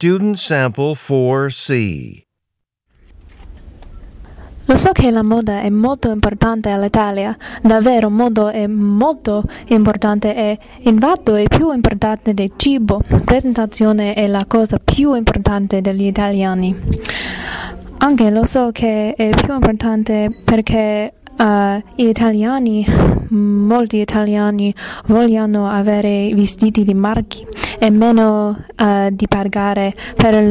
Student Sample 4C. Lo so che la moda è molto importante all'Italia, davvero moda è molto importante e infatti è più importante del cibo. Presentazione è la cosa più importante degli italiani. Anche lo so che è più importante perché molti italiani vogliono avere vestiti di marchi e meno di pagare per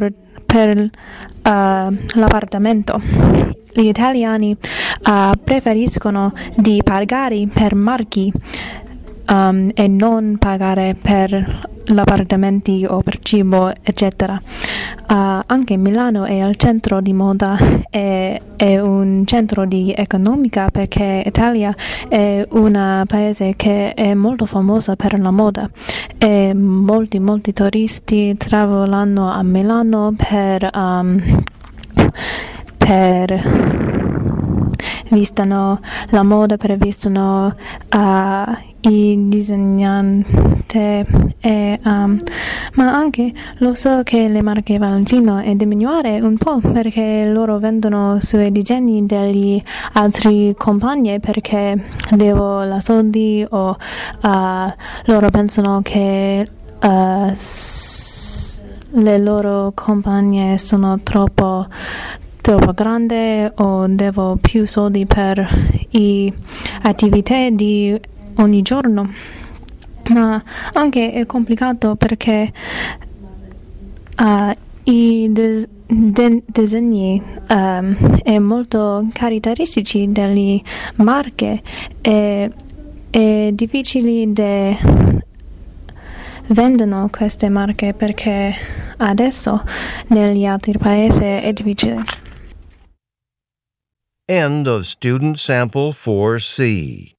l'appartamento. Gli italiani preferiscono di pagare per marchi e non pagare per l'appartamento o per cibo, eccetera. Anche Milano è il centro di moda, è un centro di economica perché l'Italia è un paese che è molto famosa per la moda e molti turisti lavorano a Milano per vistano la moda, per vistano i disegnanti ma anche lo so che le marche Valentino è diminuire un po' perché loro vendono sui disegni degli altri compagni perché devo la soldi o loro pensano che le loro compagne sono troppo grande o devo più soldi per le attività di ogni giorno. Ma anche è complicato perché i disegni è molto caratteristici delle marche e è difficile di vendono queste marche perché adesso negli altri paesi è difficile. End of Student Sample 4C.